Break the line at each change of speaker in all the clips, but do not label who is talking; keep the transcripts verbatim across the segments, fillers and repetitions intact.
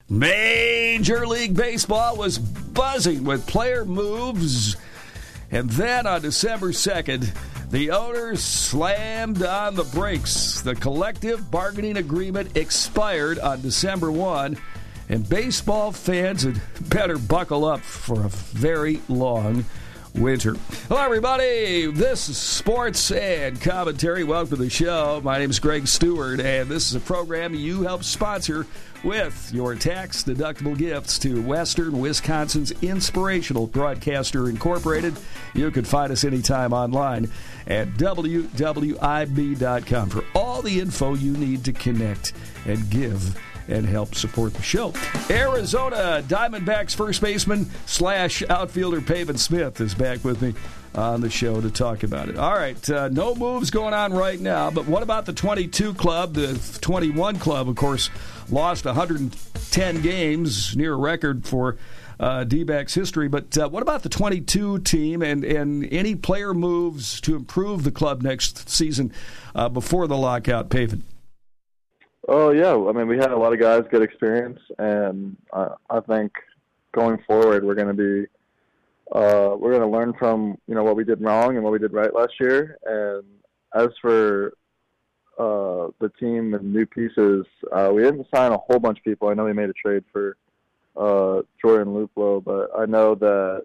Major League Baseball was buzzing with player moves. And then on December second, the owners slammed on the brakes. The collective bargaining agreement expired on December first, and baseball fans had better buckle up for a very long winter. Hello, everybody. This is Sports and Commentary. Welcome to the show. My name is Greg Stewart, and this is a program you help sponsor with your tax-deductible gifts to Western Wisconsin's Inspirational Broadcaster Incorporated. You can find us anytime online at W W I B dot com for all the info you need to connect and give and help support the show. Arizona Diamondbacks first baseman slash outfielder Pavin Smith is back with me on the show to talk about it. All right, uh, no moves going on right now, but what about the twenty-two club? The twenty-one club, of course, lost one hundred ten games, near a record for uh, D-backs history. But uh, what about the twenty-two team and, and any player moves to improve the club next season uh, before the lockout, Pavin?
Oh, yeah. I mean, we had a lot of guys get experience, and uh, I think going forward we're going to be uh, we're going to learn from, you know, what we did wrong and what we did right last year. And as for uh, the team and new pieces, uh, we didn't sign a whole bunch of people. I know we made a trade for uh, Jordan Luplow, but I know that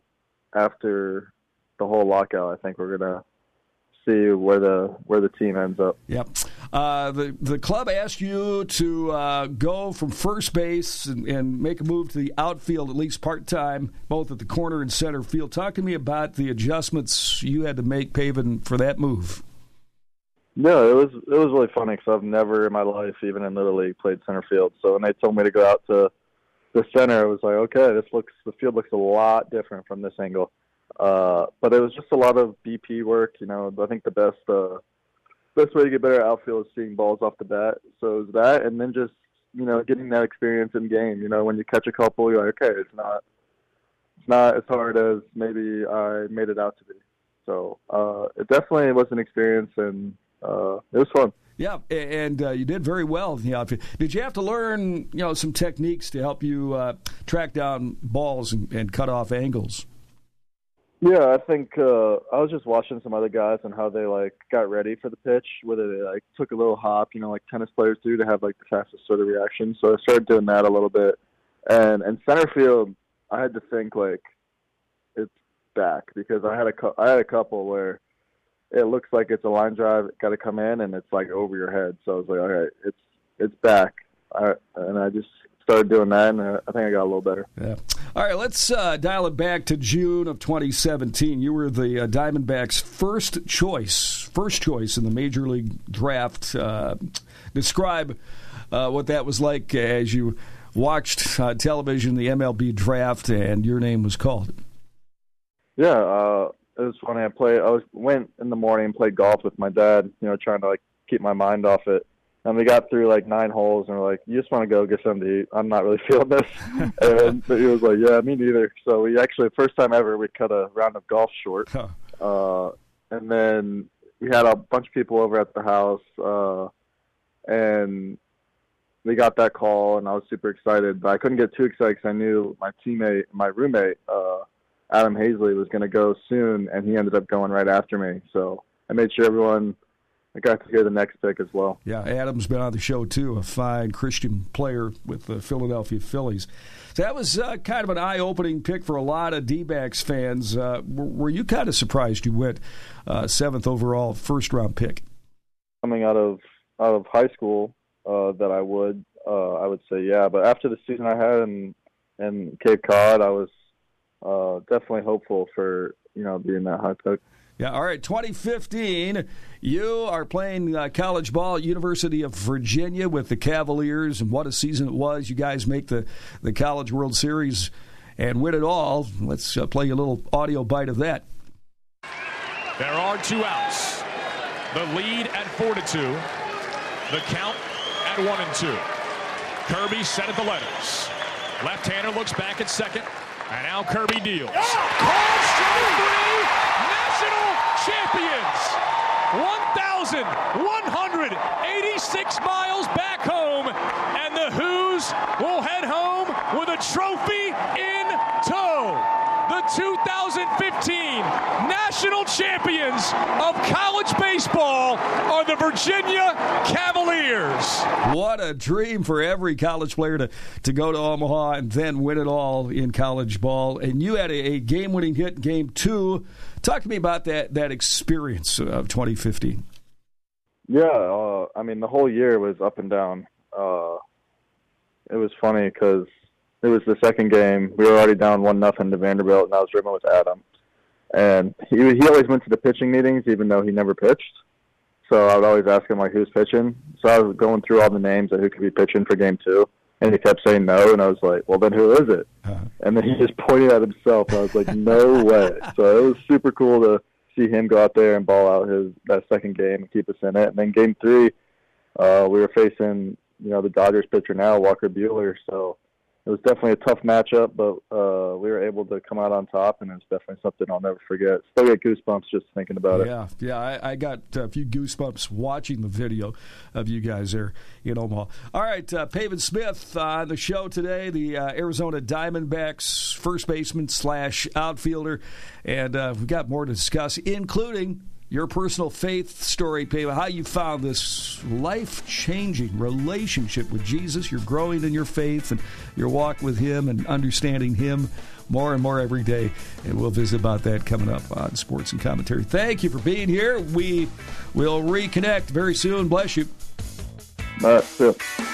after the whole lockout, I think we're going to see where the where the team ends up.
Yep. Uh, the the club asked you to uh, go from first base and, and make a move to the outfield, at least part time, both at the corner and center field. Talk to me about the adjustments you had to make, Pavin, for that move.
No, it was it was really funny because I've never in my life, even in Little League, played center field. So when they told me to go out to the center, I was like, okay, this looks the field looks a lot different from this angle. Uh, but it was just a lot of B P work. You know, I think the best uh, best way to get better at outfield is seeing balls off the bat. So it was that, and then just, you know, getting that experience in game. You know, when you catch a couple, you're like, okay, it's not it's not as hard as maybe I made it out to be. So uh, it definitely was an experience, and uh, it was fun.
Yeah, and uh, you did very well in the outfield. Did you have to learn, you know, some techniques to help you uh, track down balls and, and cut off angles?
Yeah, I think uh, I was just watching some other guys and how they, like, got ready for the pitch, whether they, like, took a little hop, you know, like tennis players do to have, like, the fastest sort of reaction. So I started doing that a little bit. And in center field, I had to think, like, it's back, because I had a, I had a couple where it looks like it's a line drive, got to come in, and it's, like, over your head. So I was like, all right, it's it's back. I, and I just started doing that, and I think I got a little better.
Yeah. All right, let's uh, dial it back to June of twenty seventeen. You were the uh, Diamondbacks' first choice, first choice in the Major League draft. Uh, describe uh, what that was like as you watched uh, television, the M L B draft, and your name was called.
Yeah, uh, it was funny. I played. I was went in the morning and played golf with my dad. You know, trying to like keep my mind off it. And we got through like nine holes, and we're like, "You just want to go get something to eat? I'm not really feeling this." And he was like, "Yeah, me neither." So we actually, first time ever, we cut a round of golf short. Huh. Uh, and then we had a bunch of people over at the house, uh, and we got that call, and I was super excited. But I couldn't get too excited because I knew my teammate, my roommate, uh, Adam Hazley, was going to go soon, and he ended up going right after me. So I made sure everyone. I got to hear the next pick as well.
Yeah, Adam's been on the show, too, a fine Christian player with the Philadelphia Phillies. So that was uh, kind of an eye-opening pick for a lot of D-backs fans. Uh, were, were you kind of surprised you went uh, seventh overall, first-round pick?
Coming out of out of high school, uh, that I would, uh, I would say yeah. But after the season I had in, in Cape Cod, I was uh, definitely hopeful for, you know, being that high pick.
Yeah, all right, twenty fifteen, you are playing uh, college ball at University of Virginia with the Cavaliers, and what a season it was. You guys make the, the College World Series and win it all. Let's uh, play a little audio bite of that.
There are two outs. The lead at four to two. The count at one and two. Kirby set at the letters. Left-hander looks back at second, and now Kirby deals. Oh, call strike three! National champions, one thousand one hundred eighty-six miles back home, and the Who's will head home the trophy in tow. The two thousand fifteen national champions of college baseball are the Virginia Cavaliers.
What a dream for every college player to, to go to Omaha and then win it all in college ball. And you had a, a game-winning hit in game two. Talk to me about that, that experience of twenty fifteen.
Yeah, uh, I mean, the whole year was up and down. Uh, it was funny because it was the second game. We were already down one nothing to Vanderbilt, and I was ribbing with Adam. And he he always went to the pitching meetings, even though he never pitched. So I would always ask him, like, who's pitching? So I was going through all the names of who could be pitching for game two, and he kept saying no, and I was like, well, then who is it? Uh-huh. And then he just pointed at himself, and I was like, no way. So it was super cool to see him go out there and ball out his that second game and keep us in it. And then game three, uh, we were facing, you know, the Dodgers pitcher now, Walker Buehler, so it was definitely a tough matchup, but uh, we were able to come out on top, and it's definitely something I'll never forget. Still get goosebumps just thinking about it.
Yeah, yeah, I, I got a few goosebumps watching the video of you guys there in Omaha. All right, uh, Pavin Smith on the show today, the uh, Arizona Diamondbacks first baseman slash outfielder, and uh, we've got more to discuss, including your personal faith story, Pavin, how you found this life-changing relationship with Jesus. You're growing in your faith and your walk with Him and understanding Him more and more every day. And we'll visit about that coming up on Sports and Commentary. Thank you for being here. We will reconnect very soon. Bless you.
All right, see you.